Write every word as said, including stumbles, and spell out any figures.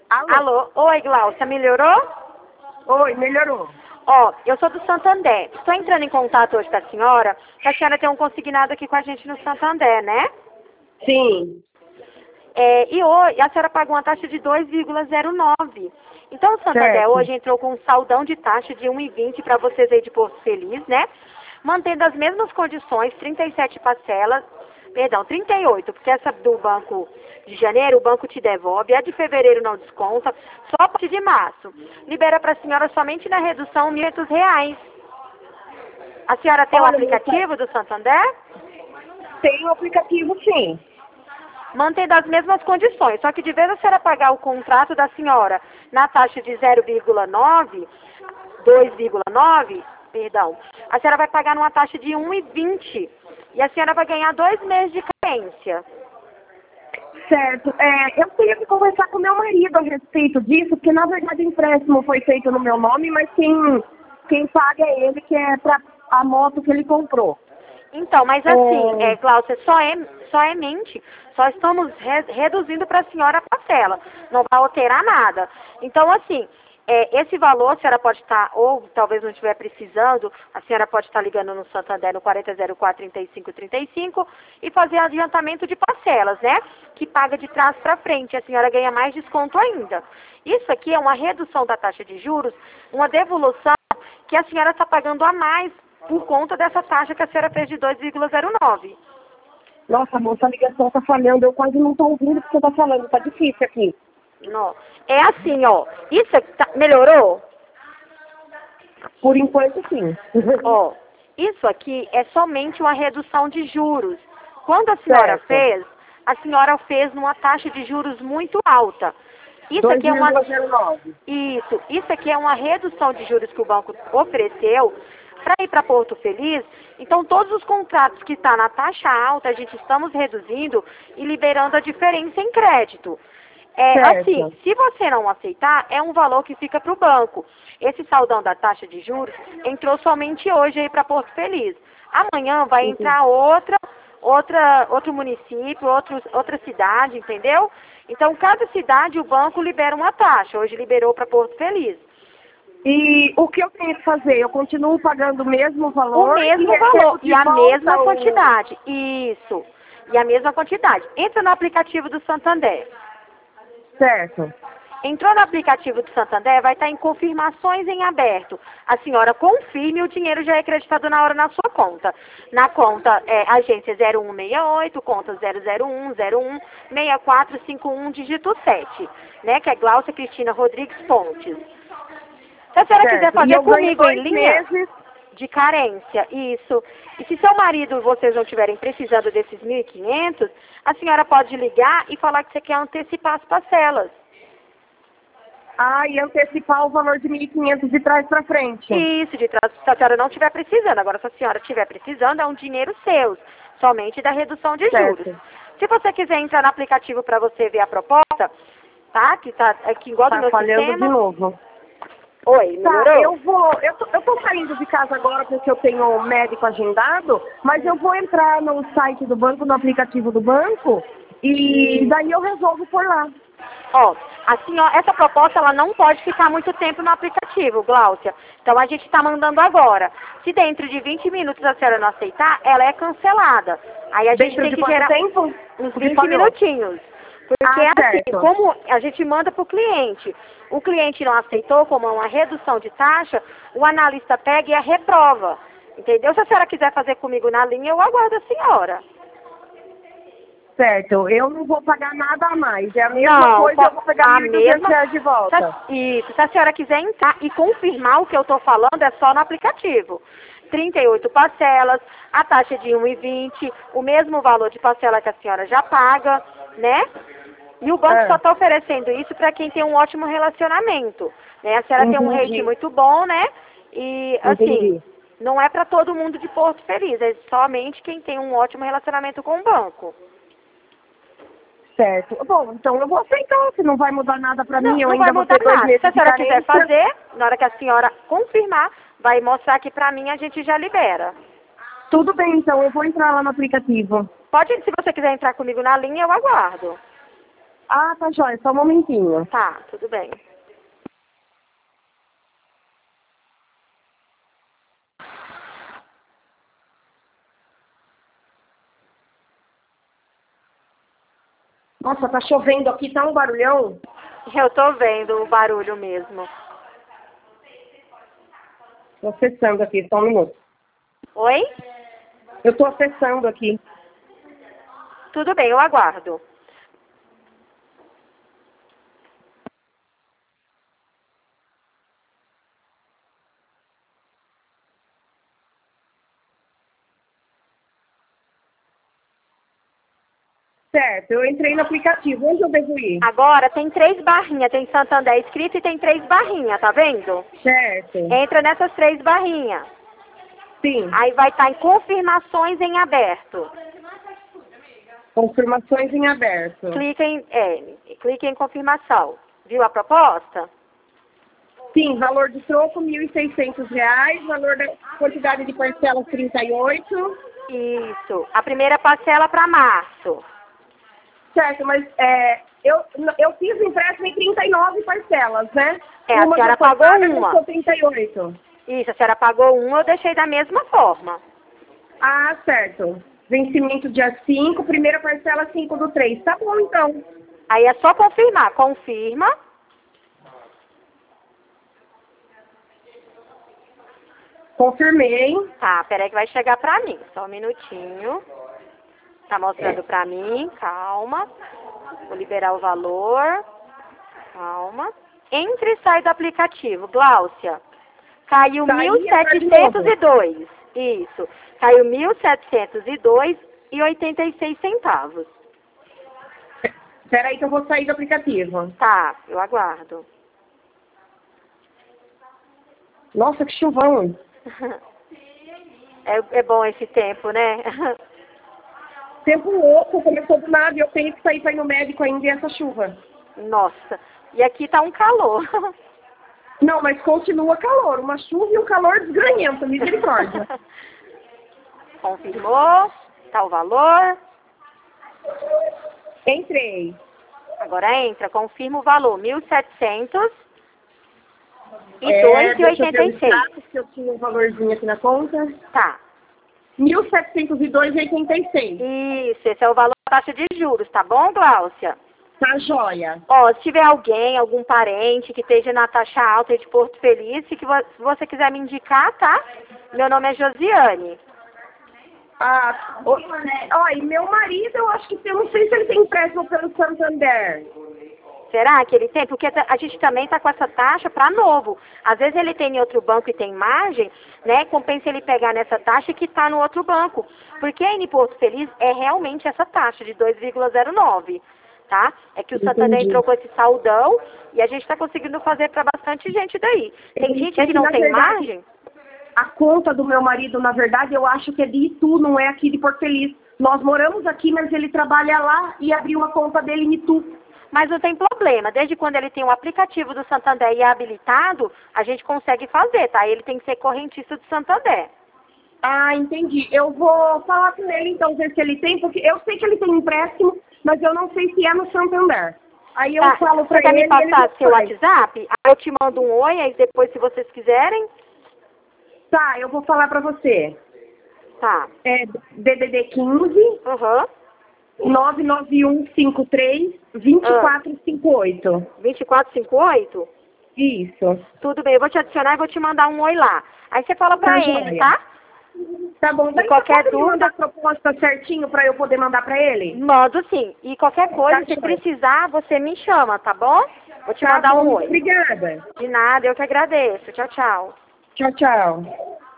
Alô? Alô? Oi, Glaucia, melhorou? Oi, melhorou. Ó, eu sou do Santander. Estou entrando em contato hoje com a senhora, que a senhora tem um consignado aqui com a gente no Santander, né? Sim. É, e hoje a senhora pagou uma taxa de dois vírgula zero nove. Então o Santander Certo. hoje entrou com um saldão de taxa de um vírgula vinte para vocês aí de Porto Feliz, né? Mantendo as mesmas condições, trinta e sete parcelas, perdão, trinta e oito, porque essa do Banco de Janeiro, o banco te devolve, a de fevereiro não desconta, só a partir de março. Libera para a senhora somente na redução mil e quinhentos reais. A senhora tem o Olha, aplicativo do Santander? Tem o aplicativo, sim. Mantendo as mesmas condições, só que de vez a senhora pagar o contrato da senhora na taxa de zero vírgula nove, dois vírgula nove, perdão, a senhora vai pagar numa taxa de um vírgula vinte e a senhora vai ganhar dois meses de carência. Certo. É, eu tenho que conversar com meu marido a respeito disso, porque na verdade o empréstimo foi feito no meu nome, mas quem, quem paga é ele, que é para a moto que ele comprou. Então, mas assim, É. é, Glaucia, só é, só é mente, só estamos re- reduzindo para a senhora a parcela, não vai alterar nada. Então, assim, é, esse valor a senhora pode estar, ou talvez não estiver precisando, a senhora pode estar ligando no Santander no quarenta zero quatro, trinta e cinco trinta e cinco e fazer adiantamento de parcelas, né? Que paga de trás para frente, a senhora ganha mais desconto ainda. Isso aqui é uma redução da taxa de juros, uma devolução que a senhora está pagando a mais por conta dessa taxa que a senhora fez de dois vírgula zero nove. Nossa, moça, a ligação tá falhando, eu quase não tô ouvindo o que você tá falando, tá difícil aqui. Não. É assim, ó. Isso aqui tá, melhorou? Por enquanto, sim. Ó, isso aqui é somente uma redução de juros. Quando a senhora Certo. fez, a senhora fez numa taxa de juros muito alta. Isso dois aqui é uma vírgula zero nove. Isso, isso aqui é uma redução de juros que o banco ofereceu para ir para Porto Feliz. Então, todos os contratos que estão na taxa alta, a gente estamos reduzindo e liberando a diferença em crédito. É, Certo. assim, se você não aceitar, é um valor que fica para o banco. Esse saldão da taxa de juros entrou somente hoje aí para Porto Feliz. Amanhã vai Entendi. entrar outra, outra, outro município, outro, outra cidade, entendeu? Então, cada cidade o banco libera uma taxa. Hoje liberou para Porto Feliz. E o que eu tenho que fazer? Eu continuo pagando o mesmo valor? O mesmo e recebo valor de e a volta mesma o- quantidade. Isso. E a mesma quantidade. Entra no aplicativo do Santander. Certo. Entrou no aplicativo do Santander, vai estar em confirmações em aberto. A senhora confirme e o dinheiro já é acreditado na hora na sua conta. Na conta é, agência zero um seis oito, conta zero zero um zero um seis quatro cinco um, dígito sete, né? Que é Glaucia Cristina Rodrigues Pontes. Se a senhora Certo. quiser E fazer eu ganho comigo em dois linha meses. de carência, isso. E se seu marido e vocês não estiverem precisando desses mil e quinhentos, a senhora pode ligar e falar que você quer antecipar as parcelas. Ah, e antecipar o valor de mil e quinhentos de trás para frente. Isso, de trás, se a senhora não estiver precisando. Agora, se a senhora estiver precisando, é um dinheiro seu, somente da redução de Certo. juros. Se você quiser entrar no aplicativo para você ver a proposta, tá? Que tá aqui igual do Tá meu falhando sistema. de novo. Oi, Tá, melhorou? eu vou. Eu tô, eu tô saindo de casa agora porque eu tenho um médico agendado, mas eu vou entrar no site do banco, no aplicativo do banco, e daí eu resolvo por lá. Ó, assim, ó, essa proposta ela não pode ficar muito tempo no aplicativo, Glaucia. Então a gente está mandando agora. Se dentro de vinte minutos a senhora não aceitar, ela é cancelada. Aí a gente Dentro tem de que quanto gerar tempo? uns Porque vinte falhou. minutinhos. Porque Ah, assim, certo. como a gente manda para o cliente, o cliente não aceitou como uma redução de taxa, o analista pega e a reprova. Entendeu? Se a senhora quiser fazer comigo na linha, eu aguardo a senhora. Certo, eu não vou pagar nada a mais. É a mesma Não, coisa, eu vou pegar a mil e duzentos mesma. reais de volta. Se a- Isso, se a senhora quiser entrar e confirmar o que eu estou falando, é só no aplicativo. trinta e oito parcelas, a taxa de um vírgula vinte, o mesmo valor de parcela que a senhora já paga, né? E o banco É. só está oferecendo isso para quem tem um ótimo relacionamento, né? A senhora tem um Entendi. rating muito bom, né? E, assim, Entendi. não é para todo mundo de Porto Feliz, é somente quem tem um ótimo relacionamento com o banco. Certo. Bom, então eu vou aceitar, se não vai mudar nada pra Não, mim, eu não ainda vai vou mudar ter dois nada. meses Se a de senhora quiser carência. fazer, na hora que a senhora confirmar, vai mostrar aqui pra mim, a gente já libera. Tudo bem, então eu vou entrar lá no aplicativo. Pode, se você quiser entrar comigo na linha, eu aguardo. Ah, tá jóia, só um momentinho. Tá, tudo bem. Nossa, tá chovendo aqui, tá um barulhão. Eu tô vendo o barulho mesmo. Tô acessando aqui, só um minuto. Oi? Eu tô acessando aqui. Tudo bem, eu aguardo. Certo, eu entrei no aplicativo. Onde eu devo ir? Agora tem três barrinhas, tem Santander escrito e tem três barrinhas, tá vendo? Certo. Entra nessas três barrinhas. Sim. Aí vai estar em confirmações em aberto. Confirmações em aberto. Clica em, é, clica em confirmação. Viu a proposta? Sim, valor de troco mil e seiscentos reais, valor da quantidade de parcelas trinta e oito. Isso. A primeira parcela para março. Certo, mas é, eu, eu fiz o empréstimo em trinta e nove parcelas, né? É, a uma senhora já foi pagou paga, uma. custou trinta e oito. Isso, a senhora pagou uma, eu deixei da mesma forma. Ah, certo. Vencimento dia cinco, primeira parcela cinco do três. Tá bom, então. Aí é só confirmar. Confirma. Confirmei. Tá, peraí que vai chegar pra mim. Só um minutinho. Tá mostrando pra mim. Calma. Vou liberar o valor. Calma. Entre e sai do aplicativo. Gláucia. Caiu Saí, mil setecentos e dois. Isso. Caiu mil setecentos e dois e oitenta e seis centavos. Espera aí que eu vou sair do aplicativo. Tá, eu aguardo. Nossa, que chuvão. É, é bom esse tempo, né? Tempo louco, começou do nada e eu tenho que sair para ir no médico ainda e essa chuva. Nossa. E aqui tá um calor. Não, mas continua calor. Uma chuva e um calor desgranhento, misericórdia. Confirmou. Tá o valor. Entrei. Agora entra, confirma o valor. mil e setecentos e É, dois e deixa eu ver oitenta o e seis. status, que eu tinha um valorzinho aqui na conta. Tá. mil setecentos e dois e oitenta e seis. Isso, esse é o valor da taxa de juros, tá bom, Gláucia? Tá joia. Ó, se tiver alguém, algum parente que esteja na taxa alta de Porto Feliz, se que vo- se você quiser me indicar, tá? Meu nome é Josiane. Ah, o- ó, e meu marido, eu acho que eu não sei se ele tem empréstimo pelo Santander. Será que ele tem? Porque a gente também está com essa taxa para novo. Às vezes ele tem em outro banco e tem margem, né? Compensa ele pegar nessa taxa que está no outro banco. Porque aí em Porto Feliz é realmente essa taxa de dois vírgula zero nove, tá? É que o Santander Entendi. entrou com esse saldão e a gente está conseguindo fazer para bastante gente daí. Tem gente É que que, não na tem verdade, margem? A conta do meu marido, na verdade, eu acho que é de Itu, não é aqui de Porto Feliz. Nós moramos aqui, mas ele trabalha lá e abriu a conta dele em Itu. Mas não tem problema, desde quando ele tem o aplicativo do Santander e é habilitado, a gente consegue fazer, tá? Ele tem que ser correntista do Santander. Ah, entendi. Eu vou falar com ele, então, ver se ele tem, porque eu sei que ele tem empréstimo, mas eu não sei se é no Santander. Aí eu Tá, falo pra você quer ele me e ele passar me seu faz. WhatsApp? Aí eu te mando um oi, aí depois, se vocês quiserem. Tá, eu vou falar pra você. Tá. É D D D quinze, Aham. nove nove um cinco três, dois quatro cinco oito. vinte e quatro cinquenta e oito? Isso. Tudo bem, eu vou te adicionar e vou te mandar um oi lá. Aí você fala pra Tá ele, joia. tá? Tá bom. E Daí qualquer você pode me dúvida- mandar a proposta certinho pra eu poder mandar pra ele? Mando sim. E qualquer coisa, Tá se joia. precisar, você me chama, tá bom? Vou te Tá mandar bom, um oi. obrigada. De nada, eu que agradeço. Tchau, tchau. Tchau, tchau.